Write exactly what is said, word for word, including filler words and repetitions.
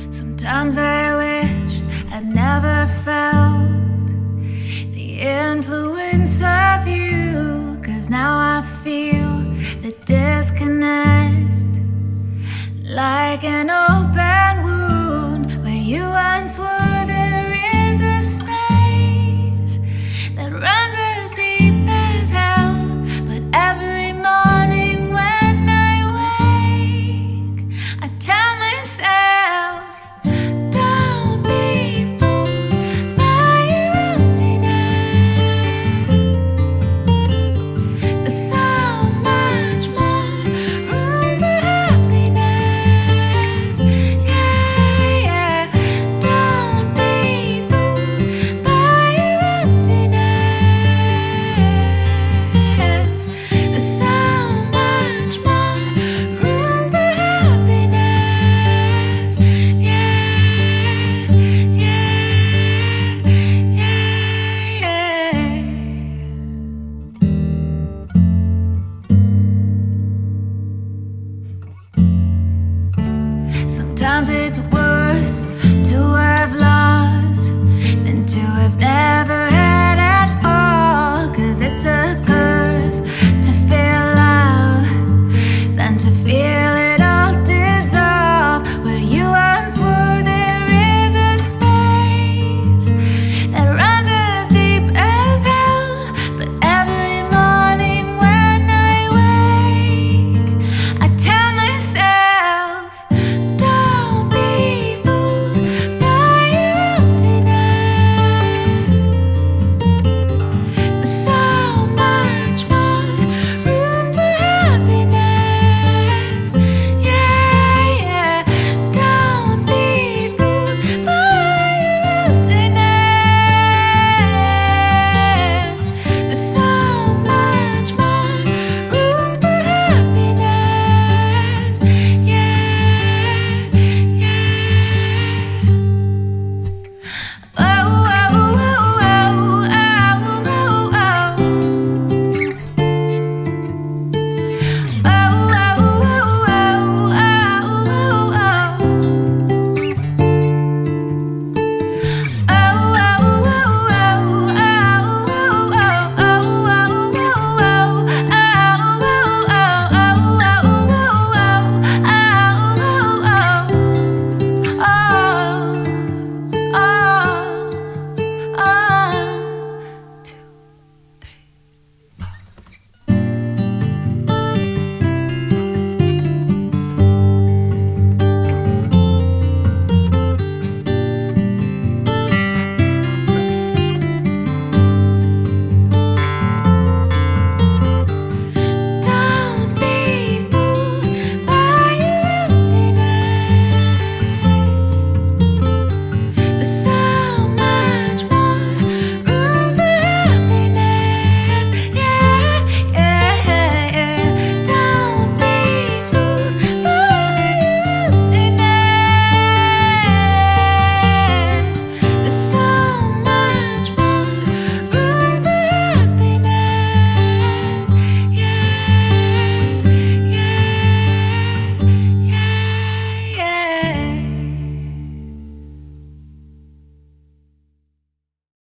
Sometimes I wish I'd never felt the influence of you, 'cause now I feel the disconnect, like an open wound where you once were. There is a space that runs as deep as hell, but every morning when I wake, I tell myself, don't be fooled by your emptiness. There's so much more room for happiness. Yeah, yeah. Don't be fooled by your emptiness. There's so much more room for happiness. Yeah, yeah, yeah, yeah. Sometimes it's